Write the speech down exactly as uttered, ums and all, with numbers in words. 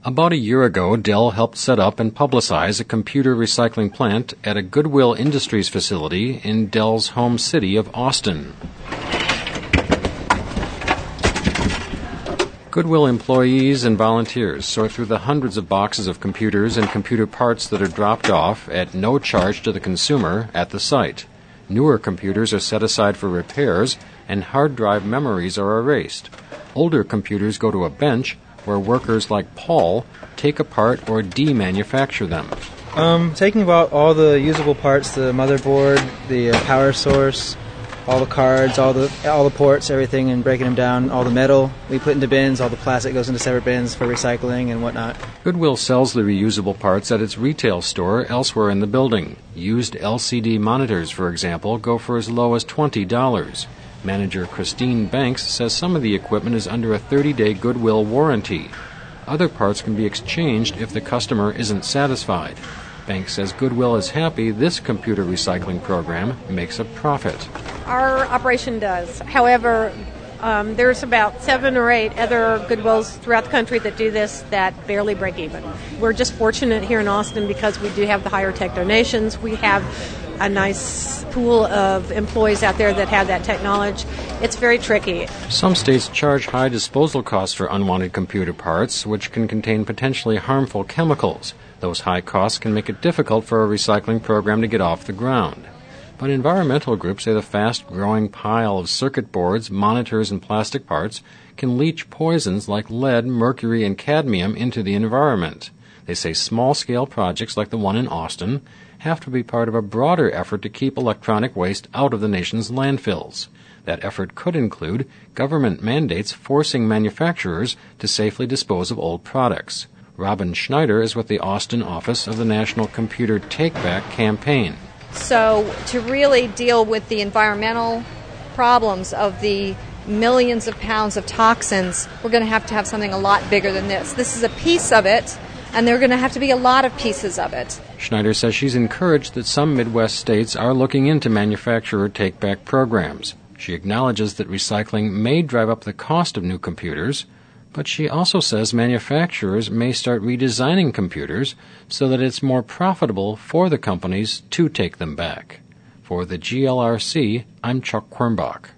About a year ago, Dell helped set up and publicize a computer recycling plant at a Goodwill Industries facility in Dell's home city of Austin. Goodwill employees and volunteers sort through the hundreds of boxes of computers and computer parts that are dropped off at no charge to the consumer at the site. Newer computers are set aside for repairs, and hard drive memories are erased. Older computers go to a bench where workers like Paul take apart or demanufacture them. Um, taking about all the usable parts, the motherboard, the uh, power source, all the cards, all the all the ports, everything, and breaking them down, all the metal we put into bins, all the plastic goes into separate bins for recycling and whatnot. Goodwill sells the reusable parts at its retail store elsewhere in the building. Used L C D monitors, for example, go for as low as twenty dollars. Manager Christine Banks says some of the equipment is under a thirty-day Goodwill warranty. Other parts can be exchanged if the customer isn't satisfied. Banks says Goodwill is happy this computer recycling program makes a profit. Our operation does. However, um, there's about seven or eight other Goodwills throughout the country that do this that barely break even. We're just fortunate here in Austin because we do have the higher tech donations. We have a nice pool of employees out there that have that tech knowledge. It's very tricky. Some states charge high disposal costs for unwanted computer parts, which can contain potentially harmful chemicals. Those high costs can make it difficult for a recycling program to get off the ground. But environmental groups say the fast-growing pile of circuit boards, monitors, and plastic parts can leach poisons like lead, mercury, and cadmium into the environment. They say small-scale projects like the one in Austin have to be part of a broader effort to keep electronic waste out of the nation's landfills. That effort could include government mandates forcing manufacturers to safely dispose of old products. Robin Schneider is with the Austin office of the National Computer Take-Back Campaign. So to really deal with the environmental problems of the millions of pounds of toxins, we're going to have to have something a lot bigger than this. This is a piece of it, and there are going to have to be a lot of pieces of it. Schneider says she's encouraged that some Midwest states are looking into manufacturer take-back programs. She acknowledges that recycling may drive up the cost of new computers, but she also says manufacturers may start redesigning computers so that it's more profitable for the companies to take them back. For the G L R C, I'm Chuck Quirmbach.